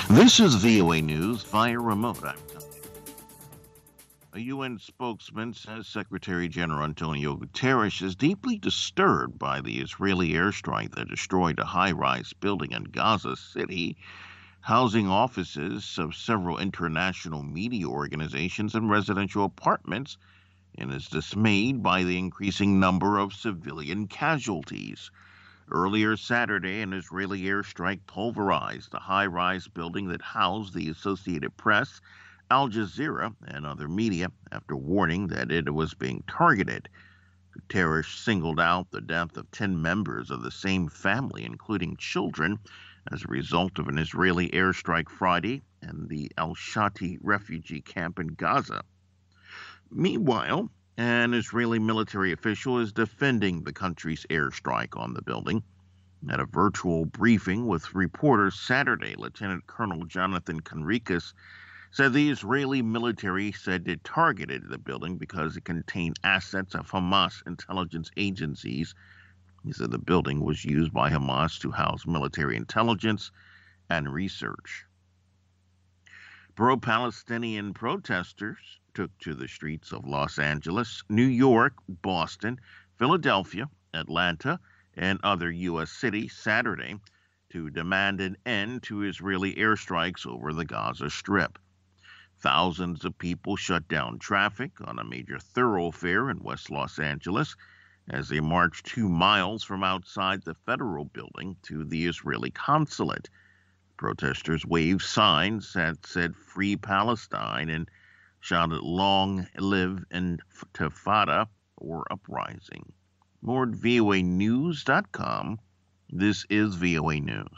This is VOA News via remote. I'm Tony. A UN spokesman says Secretary General Antonio Guterres is deeply disturbed by the Israeli airstrike that destroyed a high rise building in Gaza City, housing offices of several international media organizations and residential apartments, and is dismayed by the increasing number of civilian casualties. Earlier Saturday, an Israeli airstrike pulverized the high rise building that housed the Associated Press, Al Jazeera, and other media after warning that it was being targeted. Guterres singled out the death of 10 members of the same family, including children, as a result of an Israeli airstrike Friday in the Al Shati refugee camp in Gaza. Meanwhile, an Israeli military official is defending the country's airstrike on the building. At a virtual briefing with reporters Saturday, Lieutenant Colonel Jonathan Conricus said the Israeli military said it targeted the building because it contained assets of Hamas intelligence agencies. He said the building was used by Hamas to house military intelligence and research. Pro-Palestinian protesters took to the streets of Los Angeles, New York, Boston, Philadelphia, Atlanta, and other U.S. cities Saturday to demand an end to Israeli airstrikes over the Gaza Strip. Thousands of people shut down traffic on a major thoroughfare in West Los Angeles as they marched 2 miles from outside the federal building to the Israeli consulate. Protesters waved signs that said "Free Palestine" and shouted "Long live Intifada" or uprising. More at voanews.com. This is VOA News.